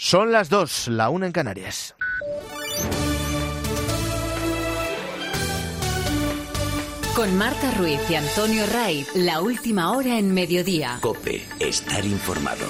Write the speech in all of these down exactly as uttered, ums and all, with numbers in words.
Son las dos, la una en Canarias. Con Marta Ruiz y Antonio Raiz, la última hora en Mediodía. COPE, estar informado.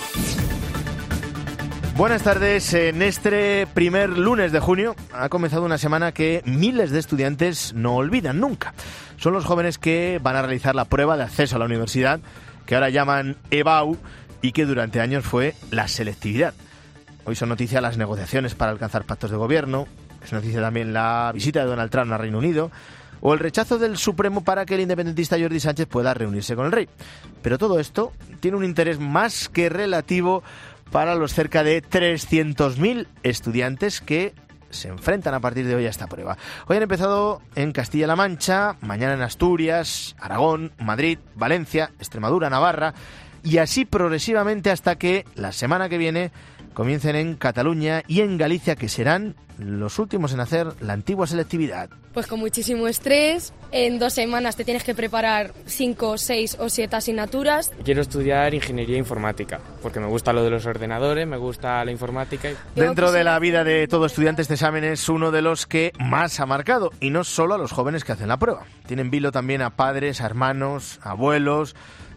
Buenas tardes. En este primer lunes de junio ha comenzado una semana que miles de estudiantes no olvidan nunca. Son los jóvenes que van a realizar la prueba de acceso a la universidad, que ahora llaman EBAU, y que durante años fue la selectividad. Hoy son noticia las negociaciones para alcanzar pactos de gobierno, es noticia también la visita de Donald Trump al Reino Unido, o el rechazo del Supremo para que el independentista Jordi Sánchez pueda reunirse con el rey. Pero todo esto tiene un interés más que relativo para los cerca de trescientos mil estudiantes que se enfrentan a partir de hoy a esta prueba. Hoy han empezado en Castilla-La Mancha, mañana en Asturias, Aragón, Madrid, Valencia, Extremadura, Navarra, y así progresivamente hasta que la semana que viene comiencen en Cataluña y en Galicia, que serán los últimos en hacer la antigua selectividad. Pues con muchísimo estrés. En dos semanas te tienes que preparar cinco, seis o siete asignaturas. Quiero estudiar ingeniería informática, porque me gusta lo de los ordenadores, me gusta la informática. Y... Dentro de la vida de todo estudiante, este examen es uno de los que más ha marcado, y no solo a los jóvenes que hacen la prueba. Tienen vilo también a padres, a hermanos, a abuelos,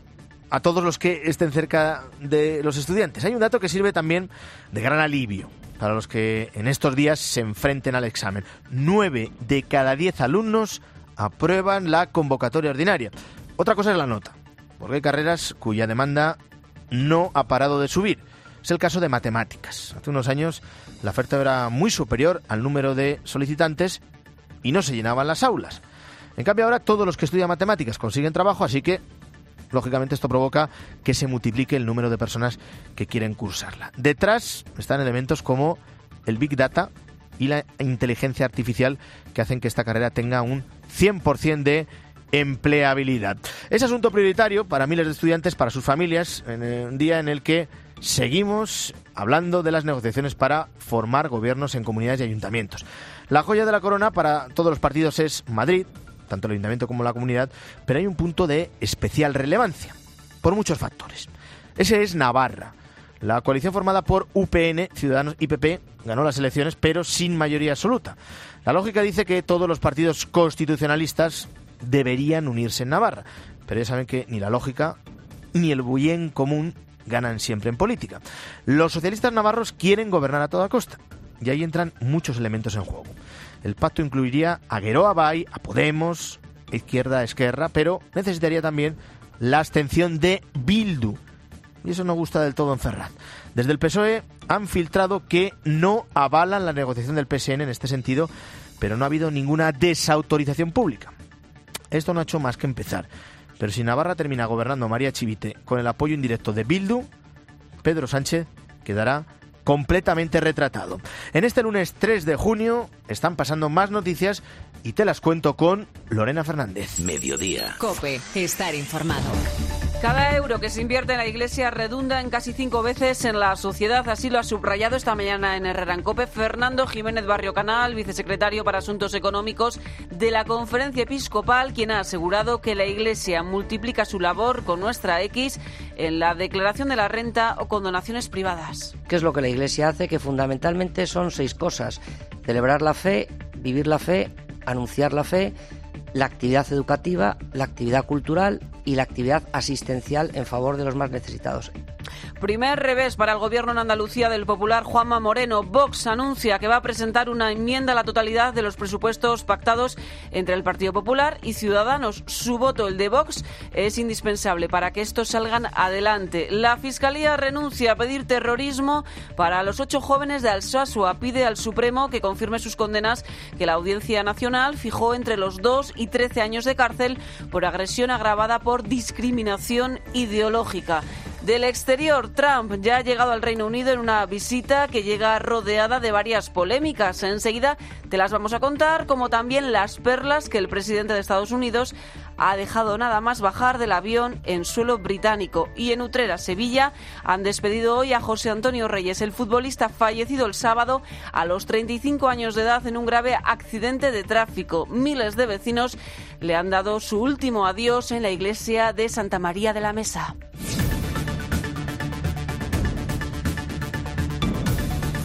a todos los que estén cerca de los estudiantes. Hay un dato que sirve también de gran alivio para los que en estos días se enfrenten al examen. Nueve de cada diez alumnos aprueban la convocatoria ordinaria. Otra cosa es la nota, porque hay carreras cuya demanda no ha parado de subir. Es el caso de matemáticas. Hace unos años la oferta era muy superior al número de solicitantes y no se llenaban las aulas. En cambio ahora todos los que estudian matemáticas consiguen trabajo, así que lógicamente esto provoca que se multiplique el número de personas que quieren cursarla. Detrás están elementos como el Big Data y la inteligencia artificial que hacen que esta carrera tenga un cien por ciento de empleabilidad. Es asunto prioritario para miles de estudiantes, para sus familias, en un día en el que seguimos hablando de las negociaciones para formar gobiernos en comunidades y ayuntamientos. La joya de la corona para todos los partidos es Madrid, tanto el ayuntamiento como la comunidad, pero hay un punto de especial relevancia, por muchos factores. Ese es Navarra. La coalición formada por U P N, Ciudadanos y P P ganó las elecciones, pero sin mayoría absoluta. La lógica dice que todos los partidos constitucionalistas deberían unirse en Navarra, pero ya saben que ni la lógica ni el bien común ganan siempre en política. Los socialistas navarros quieren gobernar a toda costa, y ahí entran muchos elementos en juego. El pacto incluiría a Geroa Bai, a Podemos, a Izquierda Esquerra, pero necesitaría también la abstención de Bildu. Y eso no gusta del todo en Ferraz. Desde el P S O E han filtrado que no avalan la negociación del P S N en este sentido, pero no ha habido ninguna desautorización pública. Esto no ha hecho más que empezar. Pero si Navarra termina gobernando María Chivite con el apoyo indirecto de Bildu, Pedro Sánchez quedará completamente retratado. En este lunes tres de junio están pasando más noticias y te las cuento con Lorena Fernández. Mediodía. COPE, estar informado. Cada euro que se invierte en la Iglesia redunda en casi cinco veces en la sociedad. Así lo ha subrayado esta mañana en Herrera en COPE Fernando Jiménez Barrio Canal, vicesecretario para Asuntos Económicos de la Conferencia Episcopal, quien ha asegurado que la Iglesia multiplica su labor con nuestra X en la declaración de la renta o con donaciones privadas. ¿Qué es lo que la Iglesia hace? Que fundamentalmente son seis cosas: celebrar la fe, vivir la fe, anunciar la fe, la actividad educativa, la actividad cultural y la actividad asistencial en favor de los más necesitados. Primer revés para el gobierno en Andalucía del popular Juanma Moreno. Vox anuncia que va a presentar una enmienda a la totalidad de los presupuestos pactados entre el Partido Popular y Ciudadanos. Su voto, el de Vox, es indispensable para que estos salgan adelante. La Fiscalía renuncia a pedir terrorismo para los ocho jóvenes de Alsasua. Pide al Supremo que confirme sus condenas que la Audiencia Nacional fijó entre los dos y trece años de cárcel por agresión agravada por discriminación ideológica. Del exterior, Trump ya ha llegado al Reino Unido en una visita que llega rodeada de varias polémicas. Enseguida te las vamos a contar, como también las perlas que el presidente de Estados Unidos ha dejado nada más bajar del avión en suelo británico. Y en Utrera, Sevilla, han despedido hoy a José Antonio Reyes, el futbolista fallecido el sábado a los treinta y cinco años de edad en un grave accidente de tráfico. Miles de vecinos le han dado su último adiós en la iglesia de Santa María de la Mesa.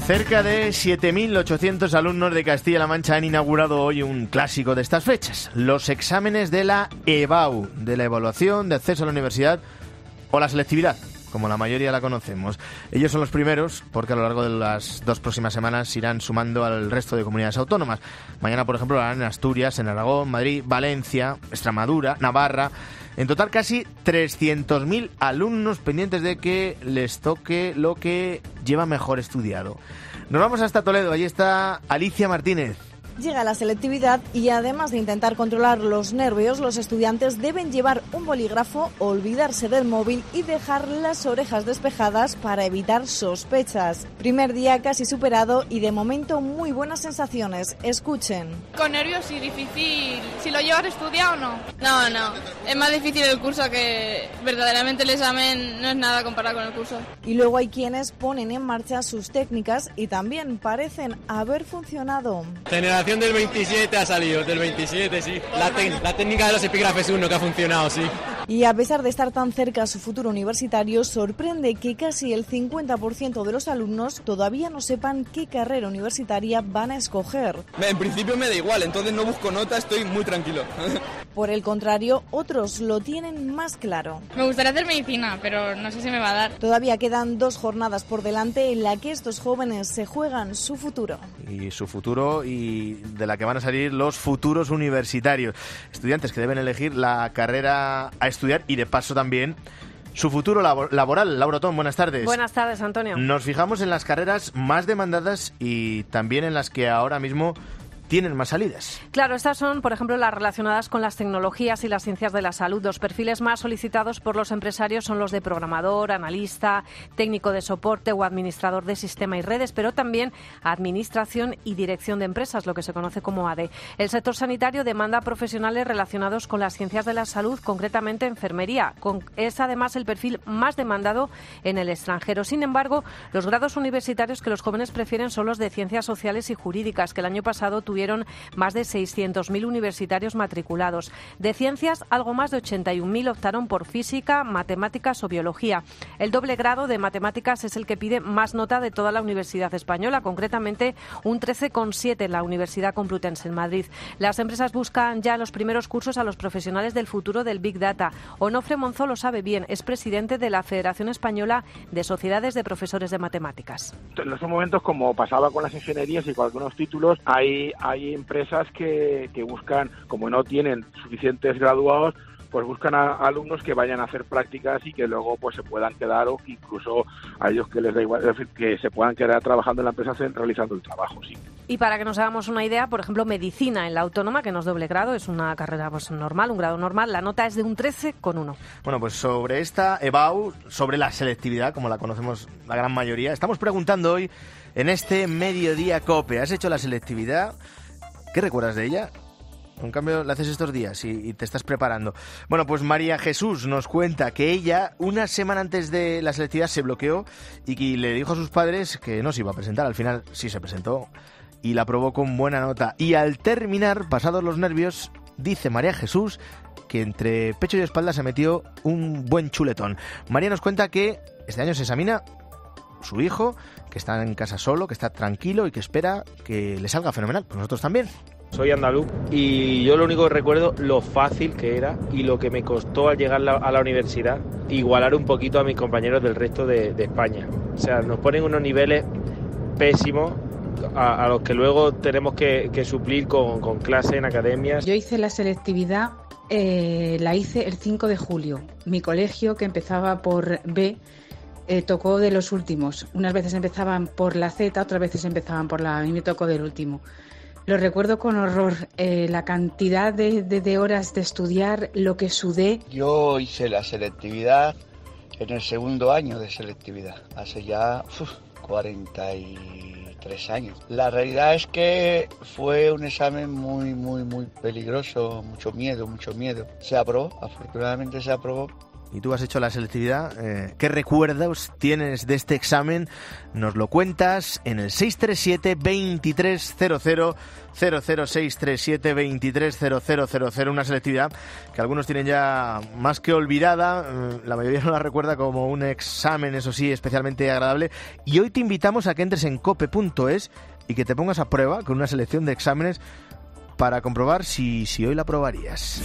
Cerca de siete mil ochocientos alumnos de Castilla-La Mancha han inaugurado hoy un clásico de estas fechas, los exámenes de la E B A U, de la evaluación de acceso a la universidad o la selectividad, como la mayoría la conocemos. Ellos son los primeros porque a lo largo de las dos próximas semanas irán sumando al resto de comunidades autónomas. Mañana, por ejemplo, lo harán en Asturias, en Aragón, Madrid, Valencia, Extremadura, Navarra. En total, casi trescientos mil alumnos pendientes de que les toque lo que lleva mejor estudiado. Nos vamos hasta Toledo, allí está Alicia Martínez. Llega la selectividad y además de intentar controlar los nervios, los estudiantes deben llevar un bolígrafo, olvidarse del móvil y dejar las orejas despejadas para evitar sospechas. Primer día casi superado y de momento muy buenas sensaciones. Escuchen. Con nervios y difícil. Si lo llevas estudiado o no. No, no. Es más difícil el curso que verdaderamente el examen no es nada comparado con el curso. Y luego hay quienes ponen en marcha sus técnicas y también parecen haber funcionado. Generación del veintisiete ha salido, del veintisiete, sí. La, te- la técnica de los epígrafes uno que ha funcionado, sí. Y a pesar de estar tan cerca a su futuro universitario, sorprende que casi el cincuenta por ciento de los alumnos todavía no sepan qué carrera universitaria van a escoger. En principio me da igual, entonces no busco nota, estoy muy tranquilo. Por el contrario, otros lo tienen más claro. Me gustaría hacer medicina, pero no sé si me va a dar. Todavía quedan dos jornadas por delante en la que estos jóvenes se juegan su futuro. Y su futuro y de la que van a salir los futuros universitarios. Estudiantes que deben elegir la carrera a estudiar y de paso también su futuro labor- laboral. Laura Otón, buenas tardes. Buenas tardes, Antonio. Nos fijamos en las carreras más demandadas y también en las que ahora mismo tienen más salidas. Claro, estas son, por ejemplo, las relacionadas con las tecnologías y las ciencias de la salud. Los perfiles más solicitados por los empresarios son los de programador, analista, técnico de soporte o administrador de sistema y redes, pero también administración y dirección de empresas, lo que se conoce como A D. El sector sanitario demanda profesionales relacionados con las ciencias de la salud, concretamente enfermería. Con, es además el perfil más demandado en el extranjero. Sin embargo, los grados universitarios que los jóvenes prefieren son los de ciencias sociales y jurídicas, que el año pasado tuvieron más de seiscientos mil universitarios matriculados. De ciencias, algo más de ochenta y un mil optaron por física, matemáticas o biología. El doble grado de matemáticas es el que pide más nota de toda la Universidad Española, concretamente un trece coma siete en la Universidad Complutense en Madrid. Las empresas buscan ya los primeros cursos a los profesionales del futuro del Big Data. Onofre Monzó lo sabe bien, es presidente de la Federación Española de Sociedades de Profesores de Matemáticas. En estos momentos, como pasaba con las ingenierías y con algunos títulos, hay Hay empresas que, que buscan, como no tienen suficientes graduados, pues buscan a, a alumnos que vayan a hacer prácticas y que luego pues se puedan quedar, o que incluso a ellos que les da igual, es decir, que se puedan quedar trabajando en la empresa realizando el trabajo, sí. Y para que nos hagamos una idea, por ejemplo, medicina en la Autónoma, que no es doble grado, es una carrera pues normal, un grado normal, la nota es de un trece coma uno. Bueno, pues sobre esta E B A U, sobre la selectividad, como la conocemos la gran mayoría, estamos preguntando hoy en este Mediodía COPE. ¿Has hecho la selectividad? ¿Qué recuerdas de ella? En cambio, la haces estos días y, y te estás preparando. Bueno, pues María Jesús nos cuenta que ella, una semana antes de la selectividad, se bloqueó y que le dijo a sus padres que no se iba a presentar. Al final sí se presentó y la aprobó con buena nota. Y al terminar, pasados los nervios, dice María Jesús que entre pecho y espalda se metió un buen chuletón. María nos cuenta que este año se examina su hijo, que está en casa solo, que está tranquilo y que espera que le salga fenomenal. Pues nosotros también. Soy andaluz y yo lo único que recuerdo lo fácil que era y lo que me costó al llegar la, a la universidad igualar un poquito a mis compañeros del resto de, de España. O sea, nos ponen unos niveles pésimos a, a los que luego tenemos que, que suplir con, con clases en academias. Yo hice la selectividad, eh, la hice el cinco de julio. Mi colegio, que empezaba por B, Eh, tocó de los últimos. Unas veces empezaban por la Z, otras veces empezaban por la... A mí me tocó del último. Lo recuerdo con horror, eh, la cantidad de, de, de horas de estudiar, lo que sudé. Yo hice la selectividad en el segundo año de selectividad, hace ya uf, cuarenta y tres años. La realidad es que fue un examen muy, muy, muy peligroso, mucho miedo, mucho miedo. Se aprobó, afortunadamente se aprobó. y tú has hecho la selectividad, eh, ¿qué recuerdos tienes de este examen? Nos lo cuentas en el seis tres siete, veintitrés cero cero cero cero, seis tres siete, veintitrés cero cero cero cero, una selectividad que algunos tienen ya más que olvidada, eh, la mayoría no la recuerda como un examen, eso sí, especialmente agradable, y hoy te invitamos a que entres en cope punto es y que te pongas a prueba con una selección de exámenes para comprobar si, si hoy la aprobarías.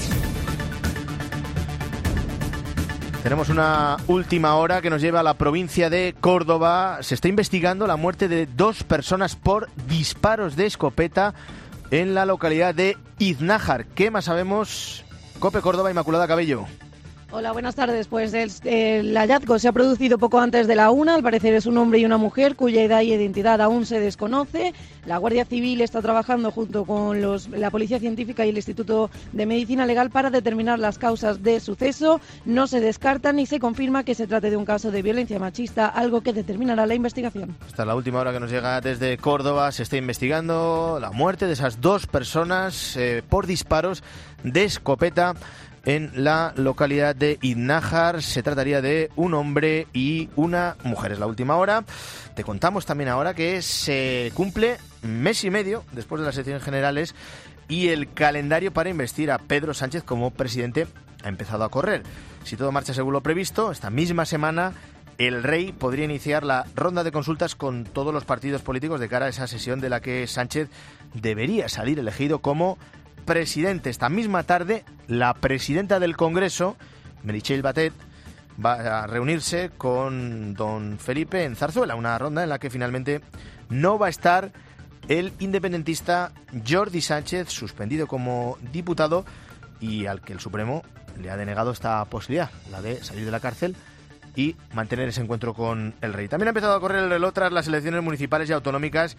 Tenemos una última hora que nos lleva a la provincia de Córdoba. Se está investigando la muerte de dos personas por disparos de escopeta en la localidad de Iznájar. ¿Qué más sabemos? Cope Córdoba, Inmaculada Cabello. Hola, buenas tardes. Pues el, el hallazgo se ha producido poco antes de la una. Al parecer es un hombre y una mujer cuya edad y identidad aún se desconoce. La Guardia Civil está trabajando junto con los, la Policía Científica y el Instituto de Medicina Legal para determinar las causas de suceso. No se descarta ni se confirma que se trate de un caso de violencia machista, algo que determinará la investigación. Hasta la última hora que nos llega desde Córdoba se está investigando la muerte de esas dos personas eh, por disparos de escopeta en la localidad de Iznájar. Se trataría de un hombre y una mujer. Es la última hora. Te contamos también ahora que se cumple mes y medio después de las elecciones generales y el calendario para investir a Pedro Sánchez como presidente ha empezado a correr. Si todo marcha según lo previsto, esta misma semana el rey podría iniciar la ronda de consultas con todos los partidos políticos de cara a esa sesión de la que Sánchez debería salir elegido como presidente. Esta misma tarde, la presidenta del Congreso, Meritxell Batet, va a reunirse con don Felipe en Zarzuela, una ronda en la que finalmente no va a estar el independentista Jordi Sánchez, suspendido como diputado y al que el Supremo le ha denegado esta posibilidad, la de salir de la cárcel y mantener ese encuentro con el rey. También ha empezado a correr el reloj tras las elecciones municipales y autonómicas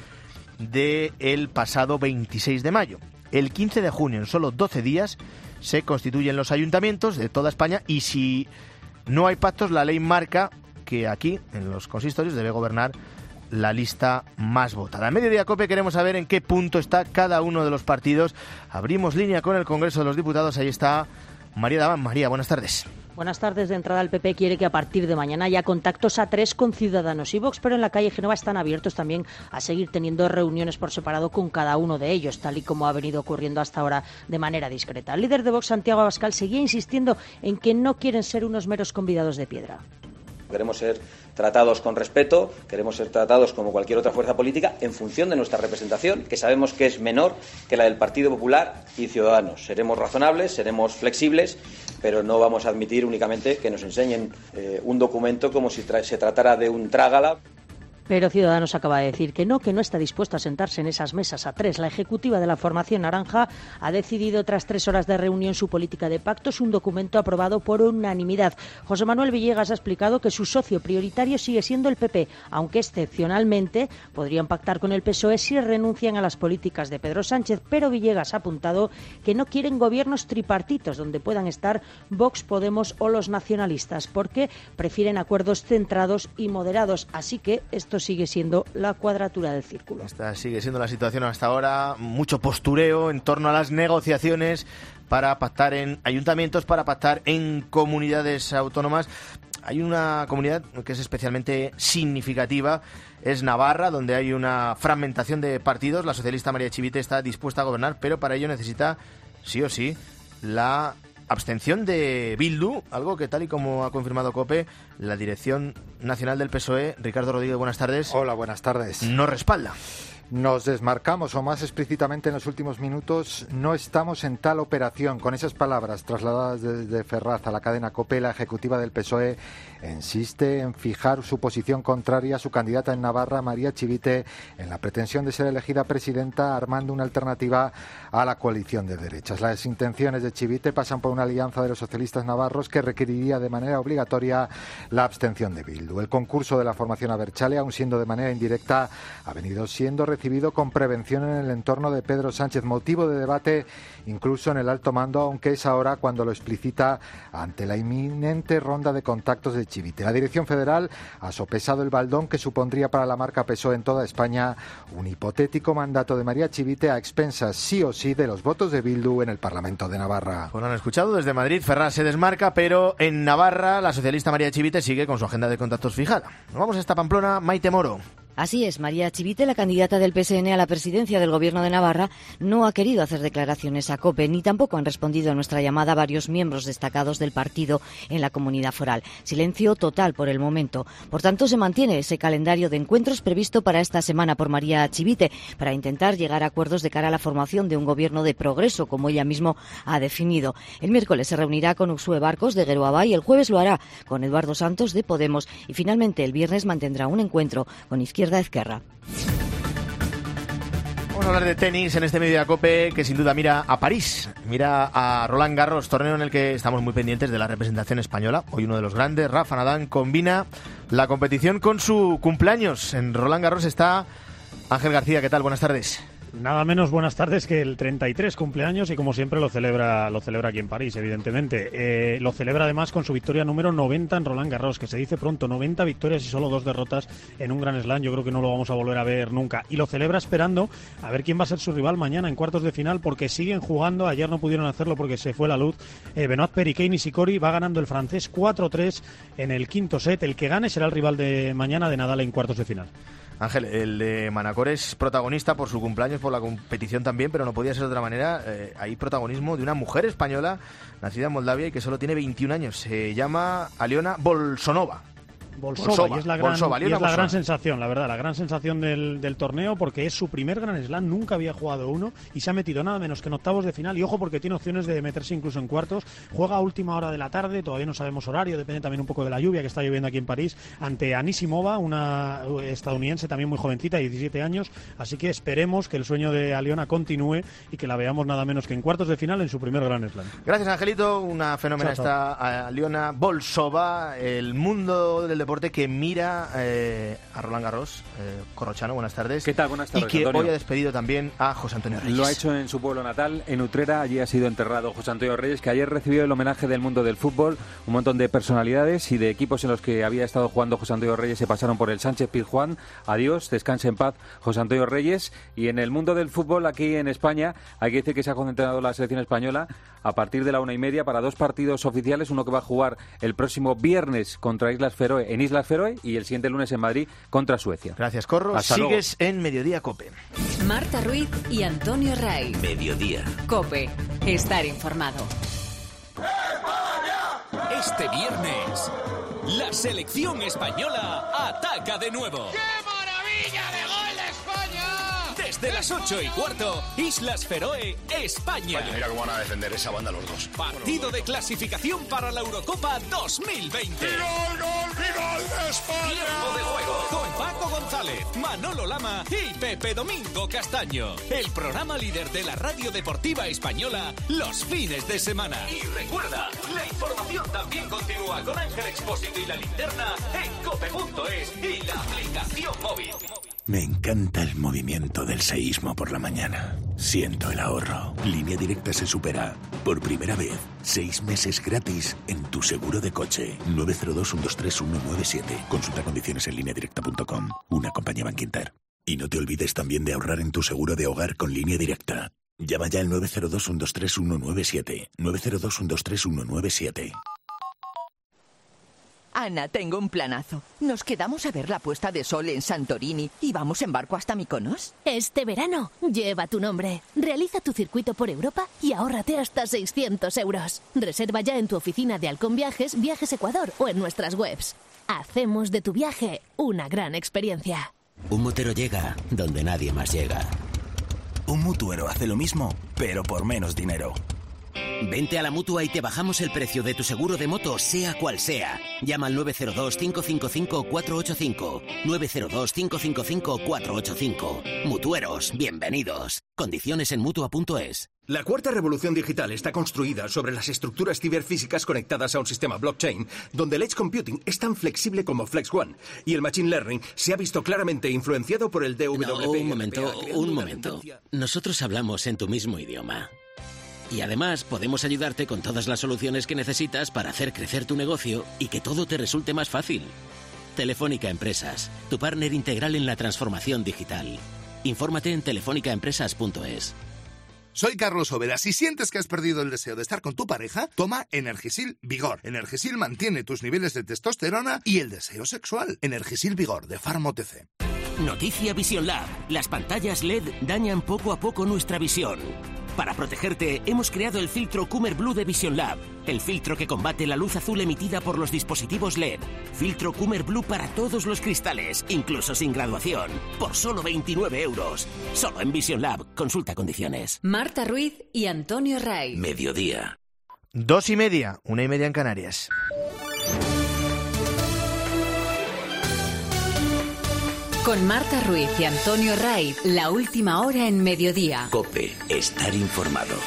del pasado veintiséis de mayo. El quince de junio, en solo doce días, se constituyen los ayuntamientos de toda España y si no hay pactos, la ley marca que aquí, en los consistorios, debe gobernar la lista más votada. En Mediodía Cope queremos saber en qué punto está cada uno de los partidos. Abrimos línea con el Congreso de los Diputados. Ahí está María Daván. María, buenas tardes. Buenas tardes. De entrada, el P P quiere que a partir de mañana haya contactos a tres con Ciudadanos y Vox, pero en la calle Génova están abiertos también a seguir teniendo reuniones por separado con cada uno de ellos, tal y como ha venido ocurriendo hasta ahora de manera discreta. El líder de Vox, Santiago Abascal, seguía insistiendo en que no quieren ser unos meros convidados de piedra. Queremos ser tratados con respeto, queremos ser tratados como cualquier otra fuerza política en función de nuestra representación, que sabemos que es menor que la del Partido Popular y Ciudadanos. Seremos razonables, seremos flexibles, pero no vamos a admitir únicamente que nos enseñen eh, un documento como si tra- se tratara de un trágala. Pero Ciudadanos acaba de decir que no, que no está dispuesto a sentarse en esas mesas a tres. La ejecutiva de la formación naranja ha decidido, tras tres horas de reunión, su política de pactos, un documento aprobado por unanimidad. José Manuel Villegas ha explicado que su socio prioritario sigue siendo el P P, aunque excepcionalmente podrían pactar con el P S O E si renuncian a las políticas de Pedro Sánchez. Pero Villegas ha apuntado que no quieren gobiernos tripartitos donde puedan estar Vox, Podemos o los nacionalistas, porque prefieren acuerdos centrados y moderados. Así que esto sigue siendo la cuadratura del círculo. Esta sigue siendo la situación hasta ahora, mucho postureo en torno a las negociaciones para pactar en ayuntamientos, para pactar en comunidades autónomas. Hay una comunidad que es especialmente significativa, es Navarra, donde hay una fragmentación de partidos. La socialista María Chivite está dispuesta a gobernar, pero para ello necesita, sí o sí, la abstención de Bildu, algo que, tal y como ha confirmado COPE, la dirección nacional del P S O E, Ricardo Rodríguez, buenas tardes. Hola, buenas tardes. No respalda. Nos desmarcamos, o más explícitamente en los últimos minutos, no estamos en tal operación. Con esas palabras trasladadas desde Ferraz a la cadena COPE, la ejecutiva del P S O E insiste en fijar su posición contraria a su candidata en Navarra, María Chivite, en la pretensión de ser elegida presidenta, armando una alternativa a la coalición de derechas. Las intenciones de Chivite pasan por una alianza de los socialistas navarros que requeriría de manera obligatoria la abstención de Bildu. El concurso de la formación Abertzale, aun siendo de manera indirecta, ha venido siendo recibido con prevención en el entorno de Pedro Sánchez, motivo de debate incluso en el alto mando, aunque es ahora cuando lo explicita ante la inminente ronda de contactos de Chivite. La Dirección Federal ha sopesado el baldón que supondría para la marca P S O E en toda España un hipotético mandato de María Chivite a expensas sí o sí de los votos de Bildu en el Parlamento de Navarra. Pues lo han escuchado, desde Madrid Ferraz se desmarca, pero en Navarra la socialista María Chivite sigue con su agenda de contactos fijada. Nos vamos hasta Pamplona, Maite Moro. Así es, María Chivite, la candidata del P S N a la presidencia del Gobierno de Navarra, no ha querido hacer declaraciones a COPE, ni tampoco han respondido a nuestra llamada varios miembros destacados del partido en la comunidad foral. Silencio total por el momento. Por tanto, se mantiene ese calendario de encuentros previsto para esta semana por María Chivite, para intentar llegar a acuerdos de cara a la formación de un gobierno de progreso, como ella mismo ha definido. El miércoles se reunirá con Uxue Barcos de Geroabá y el jueves lo hará con Eduardo Santos de Podemos y finalmente el viernes mantendrá un encuentro con Izquierda Ezquerra. Vamos a hablar de tenis en este medio de COPE que sin duda mira a París, mira a Roland Garros, torneo en el que estamos muy pendientes de la representación española. Hoy uno de los grandes, Rafa Nadal, combina la competición con su cumpleaños. En Roland Garros está Ángel García. ¿Qué tal? Buenas tardes. Nada menos buenas tardes que el treinta y tres cumpleaños y como siempre lo celebra lo celebra aquí en París, evidentemente. Eh, lo celebra además con su victoria número noventa en Roland Garros, que se dice pronto, noventa victorias y solo dos derrotas en un Grand Slam. Yo creo que no lo vamos a volver a ver nunca. Y lo celebra esperando a ver quién va a ser su rival mañana en cuartos de final, porque siguen jugando. Ayer no pudieron hacerlo porque se fue la luz. Eh, Benoit Paire, Kei Nishikori, va ganando el francés cuatro tres en el quinto set. El que gane será el rival de mañana de Nadal en cuartos de final. Ángel, el de Manacor es protagonista por su cumpleaños, por la competición también, pero no podía ser de otra manera. Eh, hay protagonismo de una mujer española nacida en Moldavia y que solo tiene veintiún años. Se llama Aliona Bolsonova. Bolsova, Bolsova, y es la, gran, Bolsova, y es la gran sensación, la verdad, la gran sensación del, del torneo, porque es su primer Grand Slam, nunca había jugado uno y se ha metido nada menos que en octavos de final, y ojo porque tiene opciones de meterse incluso en cuartos. Juega a última hora de la tarde, todavía no sabemos horario, depende también un poco de la lluvia que está lloviendo aquí en París, ante Anisimova, una estadounidense también muy jovencita, diecisiete años, así que esperemos que el sueño de Aliona continúe y que la veamos nada menos que en cuartos de final en su primer Grand Slam. Gracias, Angelito, una fenómena esta Aliona Bolsova, el mundo del deporte que mira eh, a Roland Garros. eh, Corrochano, buenas tardes. ¿Qué tal? Buenas tardes, Y que Antonio. hoy ha despedido también a José Antonio Reyes. Lo ha hecho en su pueblo natal, en Utrera. Allí ha sido enterrado José Antonio Reyes, que ayer recibió el homenaje del mundo del fútbol. Un montón de personalidades y de equipos en los que había estado jugando José Antonio Reyes se pasaron por el Sánchez Pizjuán. Adiós, descanse en paz José Antonio Reyes. Y en el mundo del fútbol, aquí en España, hay que decir que se ha concentrado la selección española a partir de la una y media para dos partidos oficiales. Uno que va a jugar el próximo viernes contra Islas Feroe en Islas Feroe y el siguiente lunes en Madrid contra Suecia. Gracias, Corro. Hasta Sigues luego. en Mediodía COPE. Marta Ruiz y Antonio Raiz. Mediodía. COPE. Estar informado. Este viernes, la selección española ataca de nuevo. ¡Qué maravilla de gol de España! Desde las ocho y cuarto, Islas Feroe, España. Vaya, mira cómo van a defender esa banda los dos. Partido de clasificación para la Eurocopa dos mil veinte. ¡Gol, gol, gol de España! Tiempo de juego con Paco González, Manolo Lama y Pepe Domingo Castaño. El programa líder de la radio deportiva española los fines de semana. Y recuerda, la información también continúa con Ángel Expósito y la linterna en cope punto es y la aplicación móvil. Me encanta el movimiento del seísmo por la mañana. Siento el ahorro. Línea Directa se supera. Por primera vez, seis meses gratis en tu seguro de coche. nueve cero dos, uno dos tres, uno nueve siete. Consulta condiciones en línea directa punto com. Una compañía Bankinter. Y no te olvides también de ahorrar en tu seguro de hogar con Línea Directa. Llama ya al nueve cero dos, uno dos tres, uno nueve siete. nueve cero dos, uno dos tres, uno nueve siete. Ana, tengo un planazo. Nos quedamos a ver la puesta de sol en Santorini y vamos en barco hasta Mykonos. Este verano, lleva tu nombre. Realiza tu circuito por Europa y ahórrate hasta seiscientos euros. Reserva ya en tu oficina de Halcón Viajes, Viajes Ecuador o en nuestras webs. Hacemos de tu viaje una gran experiencia. Un motero llega donde nadie más llega. Un mutuero hace lo mismo, pero por menos dinero. Vente a la Mutua y te bajamos el precio de tu seguro de moto, sea cual sea. Llama al nueve cero dos, cinco cinco cinco, cuatro ocho cinco. nueve cero dos, cinco cinco cinco, cuatro ocho cinco. Mutueros, bienvenidos. Condiciones en Mutua punto es. La cuarta revolución digital está construida sobre las estructuras ciberfísicas conectadas a un sistema blockchain, donde el Edge Computing es tan flexible como Flex One, y el Machine Learning se ha visto claramente influenciado por el D W P. No, un momento, un momento. Nosotros hablamos en tu mismo idioma. Y además podemos ayudarte con todas las soluciones que necesitas para hacer crecer tu negocio y que todo te resulte más fácil. Telefónica Empresas, tu partner integral en la transformación digital. Infórmate en telefónica empresas punto es. Soy Carlos Overa. Si sientes que has perdido el deseo de estar con tu pareja, toma Energisil Vigor. Energisil mantiene tus niveles de testosterona y el deseo sexual. Energisil Vigor, de Pharma O T C. Noticia Vision Lab. Las pantallas L E D dañan poco a poco nuestra visión. Para protegerte, hemos creado el filtro Coomer Blue de Vision Lab, el filtro que combate la luz azul emitida por los dispositivos L E D. Filtro Coomer Blue para todos los cristales, incluso sin graduación, por solo veintinueve euros. Solo en Vision Lab. Consulta condiciones. Marta Ruiz y Antonio Ray. Mediodía. Dos y media, una y media en Canarias. Con Marta Ruiz y Antonio Ray, la última hora en Mediodía. COPE, estar informado.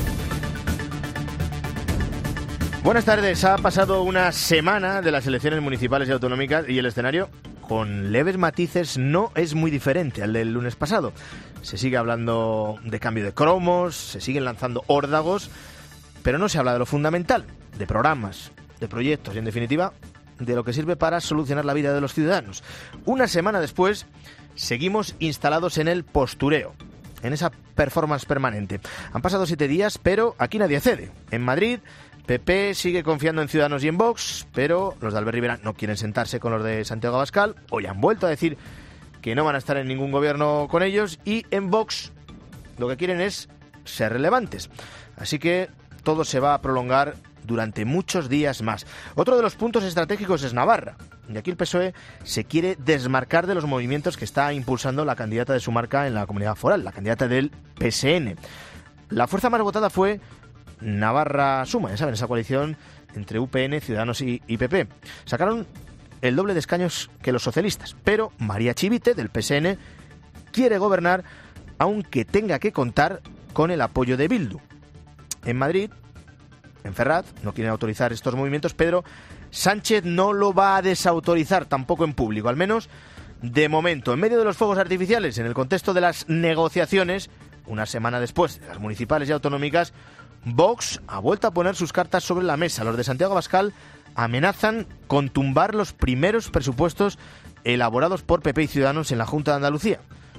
Buenas tardes. Ha pasado una semana de las elecciones municipales y autonómicas y el escenario, con leves matices, no es muy diferente al del lunes pasado. Se sigue hablando de cambio de cromos, se siguen lanzando órdagos, pero no se habla de lo fundamental, de programas, de proyectos y, en definitiva, de lo que sirve para solucionar la vida de los ciudadanos. Una semana después, seguimos instalados en el postureo, en esa performance permanente. Han pasado siete días, pero aquí nadie cede. En Madrid, P P sigue confiando en Ciudadanos y en Vox, pero los de Albert Rivera no quieren sentarse con los de Santiago Abascal. Hoy han vuelto a decir que no van a estar en ningún gobierno con ellos, y en Vox lo que quieren es ser relevantes. Así que todo se va a prolongar durante muchos días más. Otro de los puntos estratégicos es Navarra, y aquí el P S O E se quiere desmarcar de los movimientos que está impulsando la candidata de su marca en la comunidad foral, la candidata del P S N. La fuerza más votada fue Navarra Suma, ya saben, esa coalición entre U P N, Ciudadanos y, y P P. Sacaron el doble de escaños que los socialistas, pero María Chivite, del P S N, quiere gobernar aunque tenga que contar con el apoyo de Bildu. En Madrid, en Ferraz, no quieren autorizar estos movimientos. Pedro Sánchez no lo va a desautorizar, tampoco en público, al menos de momento. En medio de los fuegos artificiales, en el contexto de las negociaciones, una semana después de las municipales y autonómicas, Vox ha vuelto a poner sus cartas sobre la mesa. Los de Santiago Abascal amenazan con tumbar los primeros presupuestos elaborados por P P y Ciudadanos en la Junta de Andalucía.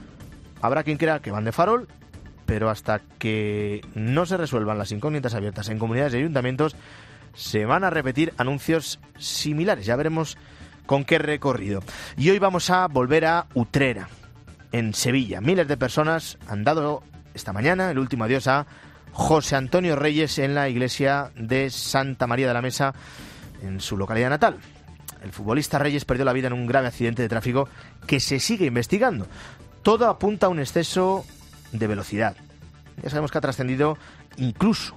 Habrá quien crea que van de farol, pero hasta que no se resuelvan las incógnitas abiertas en comunidades y ayuntamientos, se van a repetir anuncios similares. Ya veremos con qué recorrido. Y hoy vamos a volver a Utrera, en Sevilla. Miles de personas han dado esta mañana el último adiós a José Antonio Reyes en la iglesia de Santa María de la Mesa, en su localidad natal. El futbolista Reyes perdió la vida en un grave accidente de tráfico que se sigue investigando. Todo apunta a un exceso de velocidad. Ya sabemos que ha trascendido incluso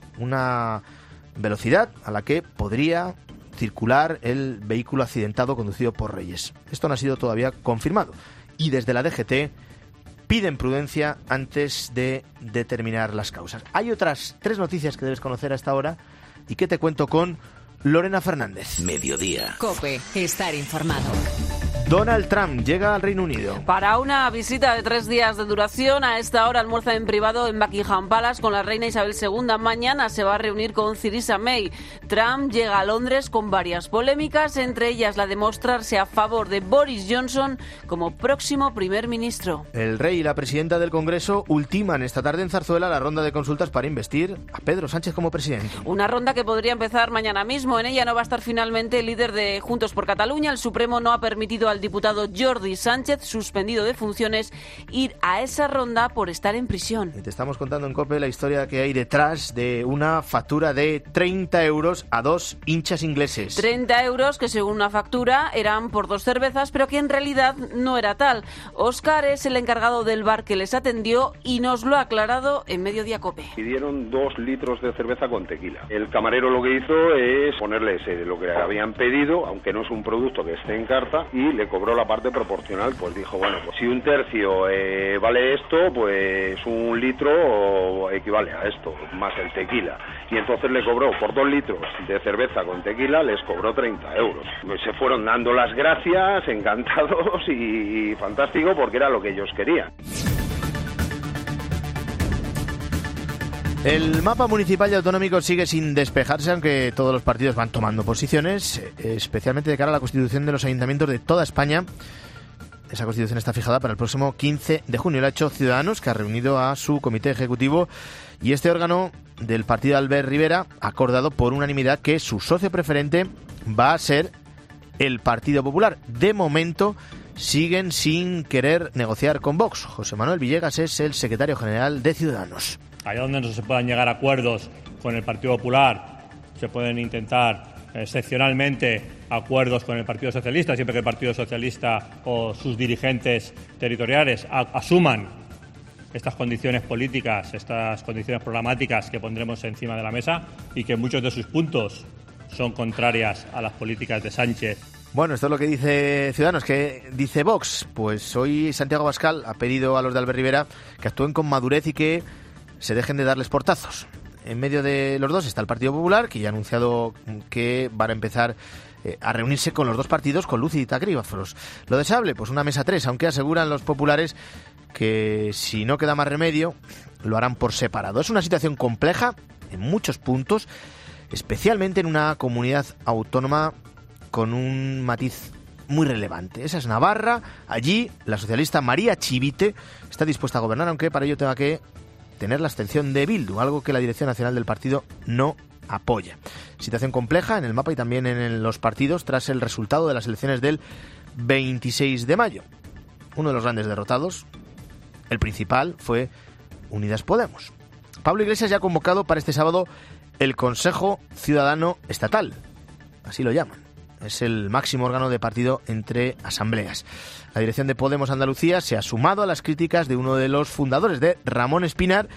una velocidad a la que podría circular el vehículo accidentado conducido por Reyes. Esto no ha sido todavía confirmado, y desde la D G T piden prudencia antes de determinar las causas. Hay otras tres noticias que debes conocer a esta hora y que te cuento con Lorena Fernández. Mediodía. COPE, estar informado. Donald Trump llega al Reino Unido. Para una visita de tres días de duración, a esta hora almuerza en privado en Buckingham Palace con la reina Isabel segunda. Mañana se va a reunir con Theresa May. Trump llega a Londres con varias polémicas, entre ellas la de mostrarse a favor de Boris Johnson como próximo primer ministro. El rey y la presidenta del Congreso ultiman esta tarde en Zarzuela la ronda de consultas para investir a Pedro Sánchez como presidente. Una ronda que podría empezar mañana mismo. En ella no va a estar finalmente el líder de Juntos por Cataluña. El Supremo no ha permitido al al diputado Jordi Sánchez, suspendido de funciones, ir a esa ronda por estar en prisión. Y te estamos contando en COPE la historia que hay detrás de una factura de treinta euros a dos hinchas ingleses. treinta euros que según una factura eran por dos cervezas, pero que en realidad no era tal. Óscar es el encargado del bar que les atendió y nos lo ha aclarado en Mediodía COPE. Pidieron dos litros de cerveza con tequila. El camarero lo que hizo es ponerle ese de lo que habían pedido, aunque no es un producto que esté en carta, y le cobró la parte proporcional. Pues dijo, bueno, pues si un tercio eh, vale esto, pues un litro equivale a esto, más el tequila. Y entonces le cobró por dos litros de cerveza con tequila, les cobró treinta euros. Se fueron dando las gracias, encantados y, y fantástico, porque era lo que ellos querían. El mapa municipal y autonómico sigue sin despejarse, aunque todos los partidos van tomando posiciones, especialmente de cara a la constitución de los ayuntamientos de toda España. Esa constitución está fijada para el próximo quince de junio. Lo ha hecho Ciudadanos, que ha reunido a su comité ejecutivo, y este órgano del partido Albert Rivera ha acordado por unanimidad que su socio preferente va a ser el Partido Popular. De momento siguen sin querer negociar con Vox. José Manuel Villegas es el secretario general de Ciudadanos. Allá donde no se puedan llegar a acuerdos con el Partido Popular, se pueden intentar excepcionalmente acuerdos con el Partido Socialista, siempre que el Partido Socialista o sus dirigentes territoriales a- asuman estas condiciones políticas, estas condiciones programáticas que pondremos encima de la mesa y que muchos de sus puntos son contrarias a las políticas de Sánchez. Bueno, esto es lo que dice Ciudadanos. ¿Qué dice Vox? Pues hoy Santiago Abascal ha pedido a los de Albert Rivera que actúen con madurez y que se dejen de darles portazos. En medio de los dos está el Partido Popular, que ya ha anunciado que van a empezar eh, a reunirse con los dos partidos con luz y tacrígrafos. Lo deseable, pues una mesa tres, aunque aseguran los populares que si no queda más remedio, lo harán por separado. Es una situación compleja en muchos puntos, especialmente en una comunidad autónoma con un matiz muy relevante. Esa es Navarra. Allí la socialista María Chivite está dispuesta a gobernar, aunque para ello tenga que tener la abstención de Bildu, algo que la Dirección Nacional del partido no apoya. Situación compleja en el mapa y también en los partidos tras el resultado de las elecciones del veintiséis de mayo. Uno de los grandes derrotados, el principal, fue Unidas Podemos. Pablo Iglesias ya ha convocado para este sábado el Consejo Ciudadano Estatal, así lo llaman. Es el máximo órgano de partido entre asambleas. La dirección de Podemos Andalucía se ha sumado a las críticas de uno de los fundadores, de Ramón Espinar,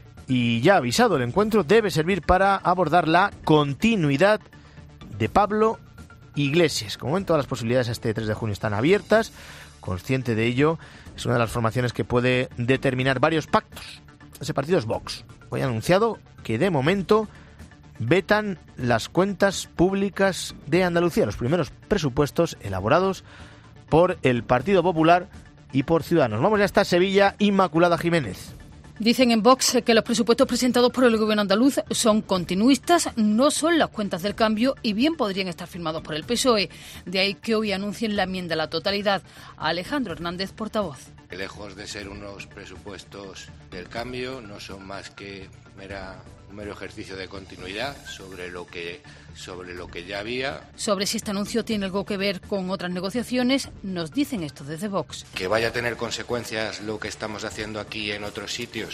y ya ha avisado, el encuentro debe servir para abordar la continuidad de Pablo Iglesias. Como ven, todas las posibilidades este tres de junio están abiertas. Consciente de ello, es una de las formaciones que puede determinar varios pactos. Ese partido es Vox. Hoy ha anunciado que de momento vetan las cuentas públicas de Andalucía, los primeros presupuestos elaborados por el Partido Popular y por Ciudadanos. Vamos ya hasta Sevilla. Inmaculada Jiménez. Dicen en Vox que los presupuestos presentados por el gobierno andaluz son continuistas, no son las cuentas del cambio y bien podrían estar firmados por el P S O E. De ahí que hoy anuncien la enmienda a la totalidad. Alejandro Hernández, portavoz. Lejos de ser unos presupuestos del cambio, no son más que mera, un mero ejercicio de continuidad sobre lo que sobre lo que ya había. Sobre si este anuncio tiene algo que ver con otras negociaciones, nos dicen esto desde Vox. Que vaya a tener consecuencias lo que estamos haciendo aquí en otros sitios,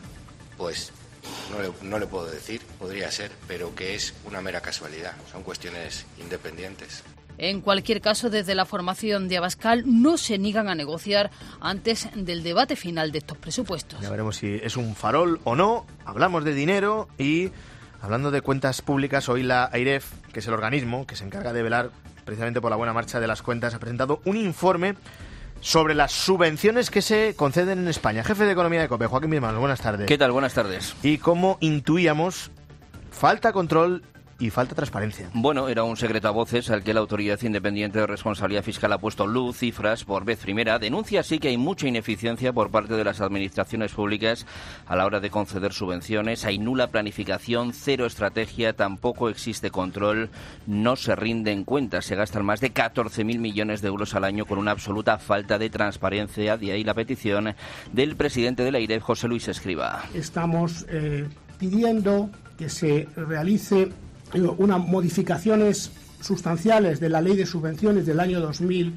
pues no le, no le puedo decir, podría ser, pero que es una mera casualidad, son cuestiones independientes. En cualquier caso, desde la formación de Abascal no se niegan a negociar antes del debate final de estos presupuestos. Ya veremos si es un farol o no. Hablamos de dinero y, hablando de cuentas públicas, hoy la AIREF, que es el organismo que se encarga de velar precisamente por la buena marcha de las cuentas, ha presentado un informe sobre las subvenciones que se conceden en España. Jefe de Economía de COPE, Joaquín Bismarck, buenas tardes. ¿Qué tal? Buenas tardes. Y como intuíamos, falta control y falta transparencia. Bueno, era un secreto a voces al que la Autoridad Independiente de Responsabilidad Fiscal ha puesto luz, cifras, por vez primera. Denuncia así que hay mucha ineficiencia por parte de las administraciones públicas a la hora de conceder subvenciones. Hay nula planificación, cero estrategia, tampoco existe control, no se rinden cuentas. Se gastan más de catorce mil millones de euros al año con una absoluta falta de transparencia. De ahí la petición del presidente de la AIREF, José Luis Escriba. Estamos eh, pidiendo que se realice unas modificaciones sustanciales de la Ley de Subvenciones del año dos mil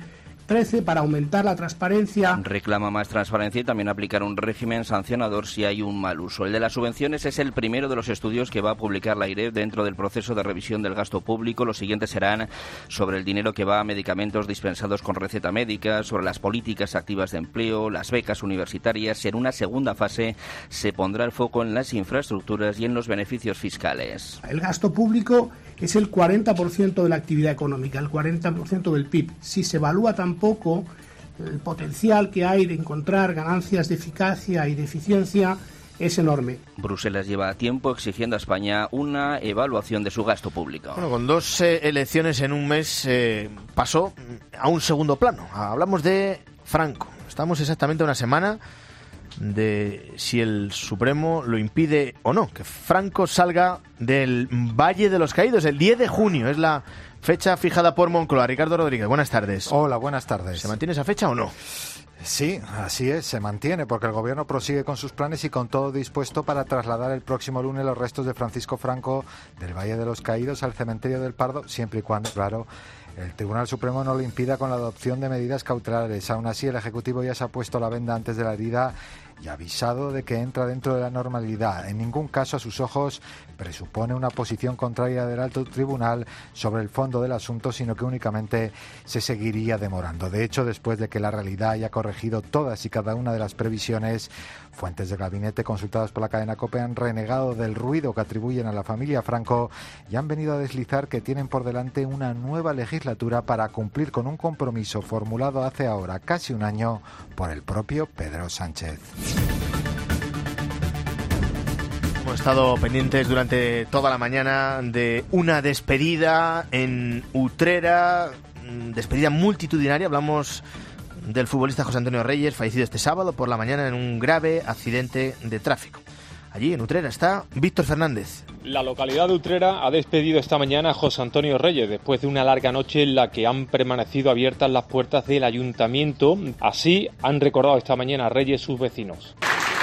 trece para aumentar la transparencia. Reclama más transparencia y también aplicar un régimen sancionador si hay un mal uso. El de las subvenciones es el primero de los estudios que va a publicar la AIREF dentro del proceso de revisión del gasto público. Los siguientes serán sobre el dinero que va a medicamentos dispensados con receta médica, sobre las políticas activas de empleo, las becas universitarias. En una segunda fase se pondrá el foco en las infraestructuras y en los beneficios fiscales. El gasto público es el cuarenta por ciento de la actividad económica, el cuarenta por ciento del P I B. Si se evalúa tan poco, el potencial que hay de encontrar ganancias de eficacia y de eficiencia es enorme. Bruselas lleva tiempo exigiendo a España una evaluación de su gasto público. Bueno, con dos eh, elecciones en un mes eh, pasó a un segundo plano. Hablamos de Franco. Estamos exactamente a una semana de si el Supremo lo impide o no, que Franco salga del Valle de los Caídos. El diez de junio es la fecha fijada por Moncloa. Ricardo Rodríguez, buenas tardes. Hola, buenas tardes. ¿Se mantiene esa fecha o no? Sí, así es, se mantiene, porque el gobierno prosigue con sus planes y con todo dispuesto para trasladar el próximo lunes los restos de Francisco Franco del Valle de los Caídos al cementerio del Pardo, siempre y cuando, claro, el Tribunal Supremo no lo impida con la adopción de medidas cautelares. Aún así, el Ejecutivo ya se ha puesto la venda antes de la herida y ha avisado de que entra dentro de la normalidad. En ningún caso, a sus ojos, presupone una posición contraria del alto tribunal sobre el fondo del asunto, sino que únicamente se seguiría demorando. De hecho, después de que la realidad haya corregido todas y cada una de las previsiones, fuentes del gabinete consultadas por la cadena COPE han renegado del ruido que atribuyen a la familia Franco y han venido a deslizar que tienen por delante una nueva legislatura para cumplir con un compromiso formulado hace ahora casi un año por el propio Pedro Sánchez. Hemos estado pendientes durante toda la mañana de una despedida en Utrera, despedida multitudinaria. Hablamos del futbolista José Antonio Reyes, fallecido este sábado por la mañana en un grave accidente de tráfico. Allí, en Utrera, está Víctor Fernández. La localidad de Utrera ha despedido esta mañana a José Antonio Reyes después de una larga noche en la que han permanecido abiertas las puertas del ayuntamiento. Así han recordado esta mañana a Reyes sus vecinos.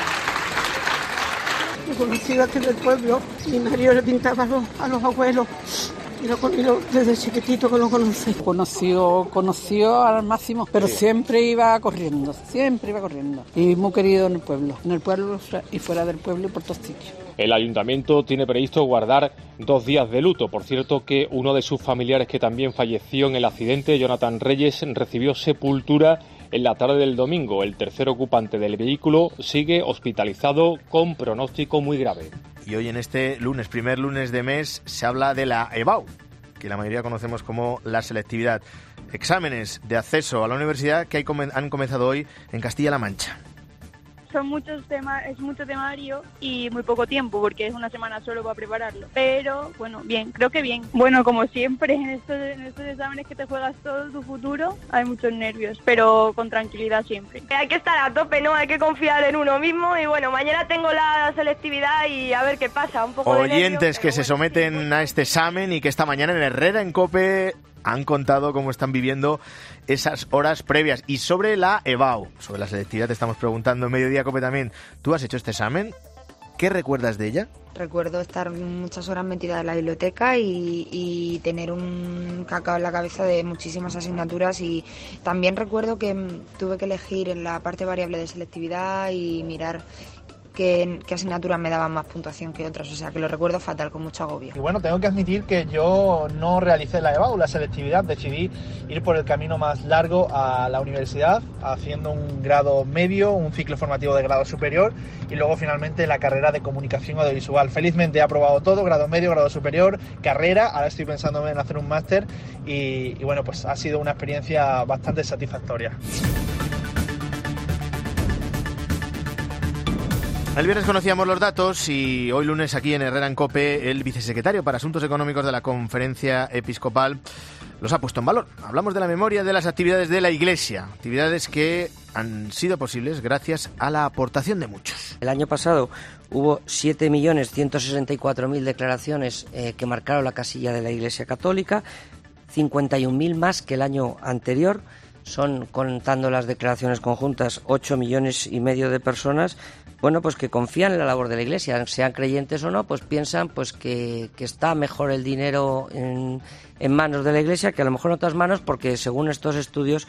He conocido aquí del pueblo, mi marido le pintaba a los, a los abuelos. Y lo, y lo, desde chiquitito que lo conocí. Conoció, conoció al máximo, pero sí. Siempre iba corriendo, siempre iba corriendo. Y muy querido en el pueblo, en el pueblo y fuera del pueblo y por todos sitios. El ayuntamiento tiene previsto guardar dos días de luto. Por cierto, que uno de sus familiares que también falleció en el accidente, Jonathan Reyes, recibió sepultura en la tarde del domingo. El tercer ocupante del vehículo sigue hospitalizado con pronóstico muy grave. Y hoy en este lunes, primer lunes de mes, se habla de la EBAU, que la mayoría conocemos como la selectividad. Exámenes de acceso a la universidad que han comenzado hoy en Castilla-La Mancha. Son muchos temas, es mucho temario y muy poco tiempo porque es una semana solo para prepararlo. Pero bueno, bien, creo que bien. Bueno, como siempre en estos, en estos exámenes que te juegas todo tu futuro, hay muchos nervios, pero con tranquilidad siempre. Hay que estar a tope, ¿no? Hay que confiar en uno mismo y bueno, mañana tengo la selectividad y a ver qué pasa. Un poco Oyentes de nervios, que se bueno, someten sí, bueno. a este examen y que esta mañana en Herrera en COPE han contado cómo están viviendo esas horas previas. Y sobre la EBAU, sobre la selectividad, te estamos preguntando en Mediodía COPE también. ¿Tú has hecho este examen? ¿Qué recuerdas de ella? Recuerdo estar muchas horas metida en la biblioteca y, y tener un cacao en la cabeza de muchísimas asignaturas, y también recuerdo que tuve que elegir en la parte variable de selectividad y mirar qué, qué asignaturas me daban más puntuación que otras, o sea que lo recuerdo fatal, con mucho agobio. Y bueno, tengo que admitir que yo no realicé la EBAU, la selectividad, decidí ir por el camino más largo a la universidad, haciendo un grado medio, un ciclo formativo de grado superior y luego finalmente la carrera de comunicación audiovisual. Felizmente he aprobado todo, grado medio, grado superior, carrera, ahora estoy pensando en hacer un máster y, y bueno, pues ha sido una experiencia bastante satisfactoria. El viernes conocíamos los datos y hoy lunes aquí en Herrera en COPE el vicesecretario para Asuntos Económicos de la Conferencia Episcopal los ha puesto en valor. Hablamos de la memoria de las actividades de la Iglesia, actividades que han sido posibles gracias a la aportación de muchos. El año pasado hubo siete millones ciento sesenta y cuatro mil declaraciones eh, que marcaron la casilla de la Iglesia Católica, cincuenta y un mil más que el año anterior. Son, contando las declaraciones conjuntas, ocho millones y medio de personas, bueno, pues que confían en la labor de la Iglesia, sean creyentes o no, pues piensan pues que, que está mejor el dinero en, en manos de la Iglesia que a lo mejor en otras manos, porque según estos estudios,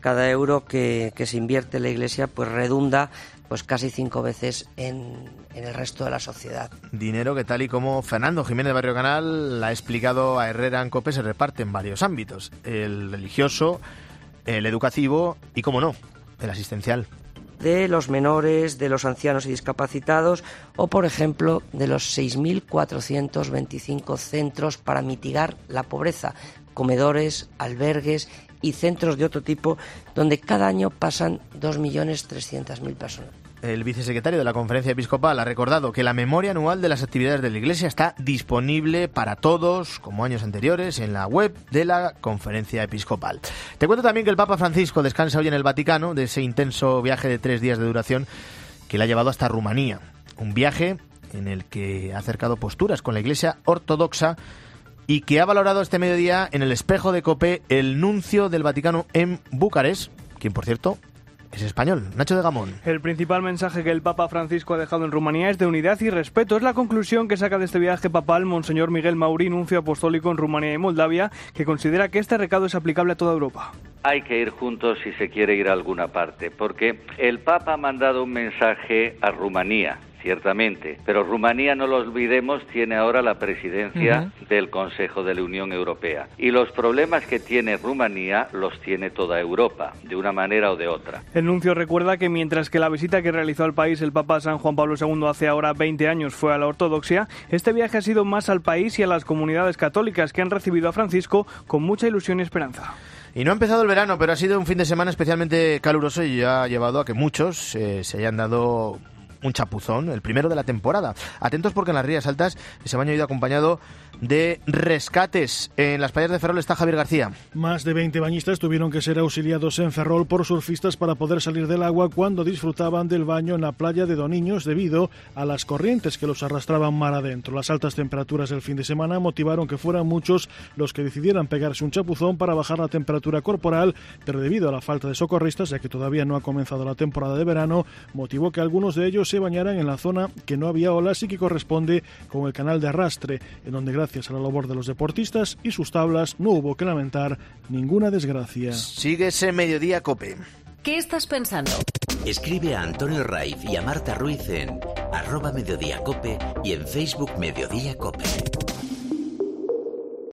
cada euro que, que se invierte en la Iglesia pues redunda pues casi cinco veces en, en el resto de la sociedad. Dinero que, tal y como Fernando Jiménez Barrio Canal ha explicado a Herrera en COPE, se reparte en varios ámbitos: el religioso, el educativo y, como no, el asistencial. De los menores, de los ancianos y discapacitados, o por ejemplo de los seis mil cuatrocientos veinticinco centros para mitigar la pobreza, comedores, albergues y centros de otro tipo, donde cada año pasan dos millones trescientas mil personas. El vicesecretario de la Conferencia Episcopal ha recordado que la memoria anual de las actividades de la Iglesia está disponible para todos, como años anteriores, en la web de la Conferencia Episcopal. Te cuento también que el Papa Francisco descansa hoy en el Vaticano de ese intenso viaje de tres días de duración que le ha llevado hasta Rumanía. Un viaje en el que ha acercado posturas con la Iglesia ortodoxa y que ha valorado este mediodía en el espejo de COPE el nuncio del Vaticano en Bucarest, quien, por cierto, es español. Nacho de Gamón. El principal mensaje que el Papa Francisco ha dejado en Rumanía es de unidad y respeto. Es la conclusión que saca de este viaje papal Monseñor Miguel Mauri, nuncio apostólico en Rumanía y Moldavia, que considera que este recado es aplicable a toda Europa. Hay que ir juntos si se quiere ir a alguna parte, porque el Papa ha mandado un mensaje a Rumanía, ciertamente, pero Rumanía, no lo olvidemos, tiene ahora la presidencia uh-huh. del Consejo de la Unión Europea. Y los problemas que tiene Rumanía los tiene toda Europa, de una manera o de otra. El nuncio recuerda que mientras que la visita que realizó al país el Papa San Juan Pablo segundo hace ahora veinte años fue a la ortodoxia, este viaje ha sido más al país y a las comunidades católicas que han recibido a Francisco con mucha ilusión y esperanza. Y no ha empezado el verano, pero ha sido un fin de semana especialmente caluroso y ha llevado a que muchos eh, se hayan dado un chapuzón, el primero de la temporada. Atentos porque en las Rías Altas ese baño ha ido acompañado de rescates. En las playas de Ferrol está Javier García. Más de veinte bañistas tuvieron que ser auxiliados en Ferrol por surfistas para poder salir del agua cuando disfrutaban del baño en la playa de Doniños debido a las corrientes que los arrastraban mar adentro. Las altas temperaturas del fin de semana motivaron que fueran muchos los que decidieran pegarse un chapuzón para bajar la temperatura corporal, pero debido a la falta de socorristas, ya que todavía no ha comenzado la temporada de verano, motivó que algunos de ellos se bañaran en la zona que no había olas y que corresponde con el canal de arrastre, en donde gracias a la labor de los deportistas y sus tablas no hubo que lamentar ninguna desgracia. Sigue ese Mediodía COPE. ¿Qué estás pensando? Escribe a Antonio Raiz y a Marta Ruiz en arroba Mediodía COPE y en Facebook Mediodía COPE.